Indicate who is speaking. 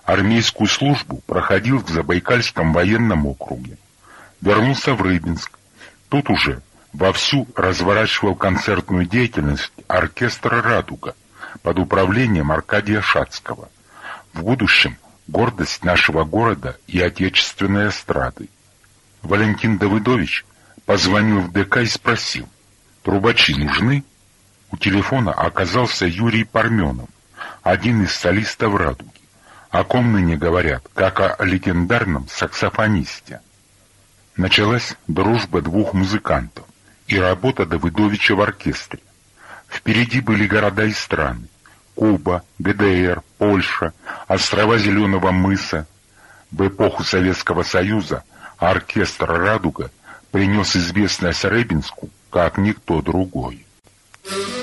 Speaker 1: Армейскую службу проходил в Забайкальском военном округе. Вернулся в Рыбинск. Тут уже вовсю разворачивал концертную деятельность оркестра «Радуга» под управлением Аркадия Шацкого. В будущем гордость нашего города и отечественной эстрады. Валентин Давыдович позвонил в ДК и спросил: «Трубачи нужны?» У телефона оказался Юрий Парменов, один из солистов «Радуги», о ком ныне говорят, как о легендарном саксофонисте. Началась дружба двух музыкантов и работа Давыдовича в оркестре. Впереди были города и страны: Куба, ГДР, Польша, острова Зеленого мыса. В эпоху Советского Союза оркестр «Радуга» принес известность Рыбинску как никто другой.